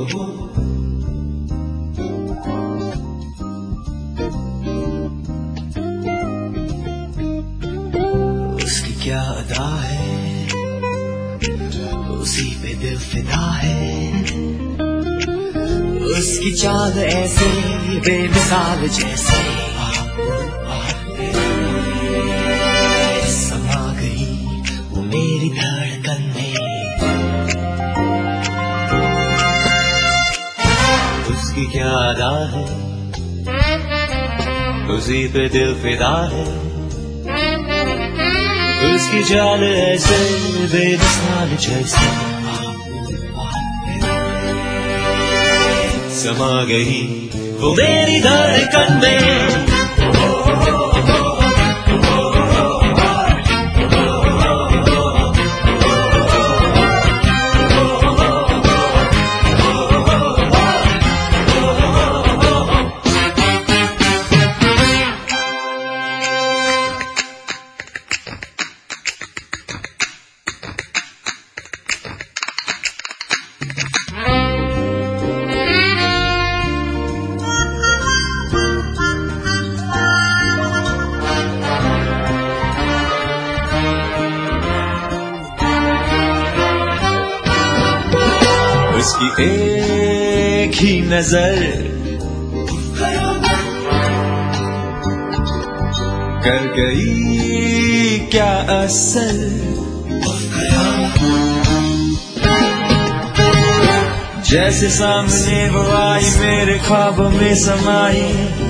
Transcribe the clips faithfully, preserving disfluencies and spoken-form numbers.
उसकी क्या अदा है, उसी पे दिल फिदा है। उसकी चाल ऐसे बेमिसाल जैसे समा गई वो मेरी धड़कन में। उसकी क्या अदा है, उसी पे दिल फिदा है। उसकी चाल ऐसे बेमिसाल जैसे समा गई वो मेरी धड़कन में। उसकी एक ही नजर कर गई क्या असर। जैसे सामने वो आई मेरे ख्वाबों में समाई।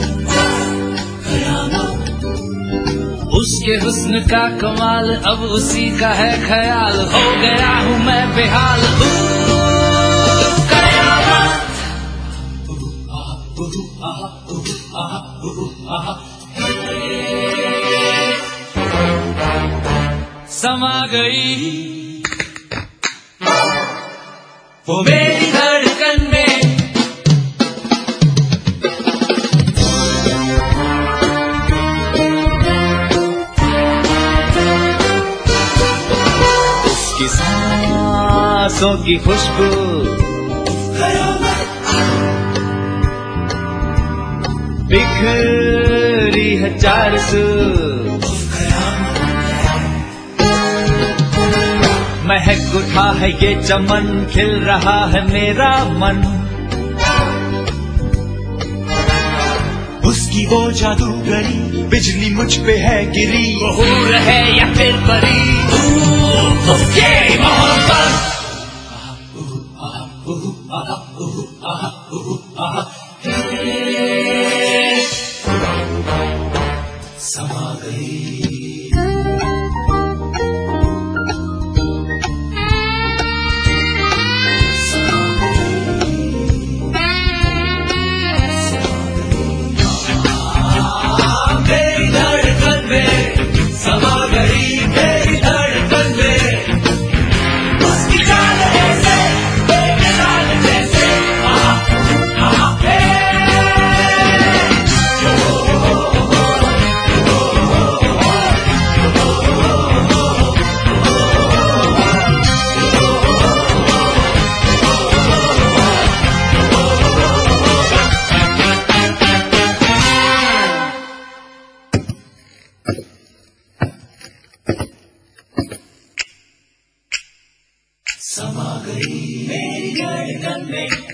उसके हुस्न का कमाल अब उसी का है ख्याल। हो गया हूँ मैं बेहाल। समा गई वो मेरी धड़कन में। उसकी सांसों की खुशबू बिखरी है चार सू। महक उठा है ये चमन, खिल रहा है मेरा मन। उसकी वो जादूगरी बिजली मुझ पे है गिरी। वो हूर है या फिर परी, उसकी मोहब्बत समा गई। समा गई मेरी धड़कन में।